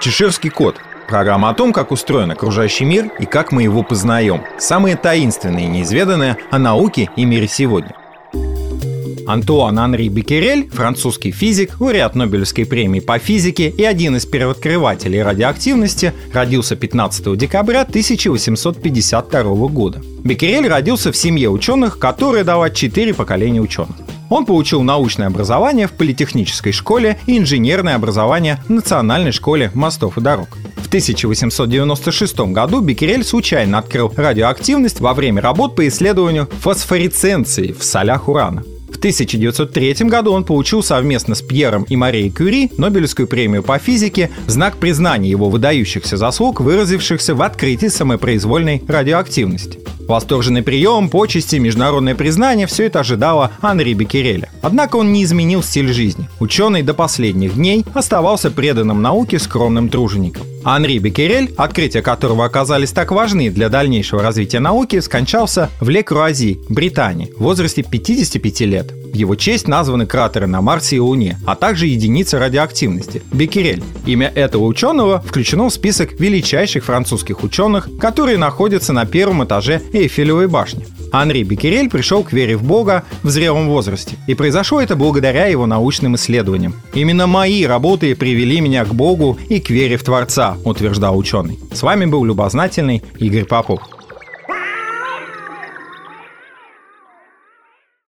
Чеширский кот. Программа о том, как устроен окружающий мир и как мы его познаем. Самые таинственные и неизведанные о науке и мире сегодня. Антуан Анри Беккерель, французский физик, лауреат Нобелевской премии по физике и один из первооткрывателей радиоактивности, родился 15 декабря 1852 года. Беккерель родился в семье ученых, которая дала 4 поколения ученых. Он получил научное образование в политехнической школе и инженерное образование в Национальной школе мостов и дорог. В 1896 году Беккерель случайно открыл радиоактивность во время работ по исследованию фосфоресценции в солях урана. В 1903 году он получил совместно с Пьером и Марией Кюри Нобелевскую премию по физике в знак признания его выдающихся заслуг, выразившихся в открытии самопроизвольной радиоактивности. Восторженный прием, почести, международное признание – все это ожидало Анри Беккереля. Однако он не изменил стиль жизни. Ученый до последних дней оставался преданным науке скромным тружеником. Анри Беккерель, открытия которого оказались так важны для дальнейшего развития науки, скончался в Ле-Круази, Британии, в возрасте 55 лет. В его честь названы кратеры на Марсе и Луне, а также единица радиоактивности – Беккерель. Имя этого ученого включено в список величайших французских ученых, которые находятся на первом этаже Эйфелевой башни. Анри Беккерель пришел к вере в Бога в зрелом возрасте, и произошло это благодаря его научным исследованиям. «Именно мои работы привели меня к Богу и к вере в Творца», утверждал ученый. С вами был любознательный Игорь Попов.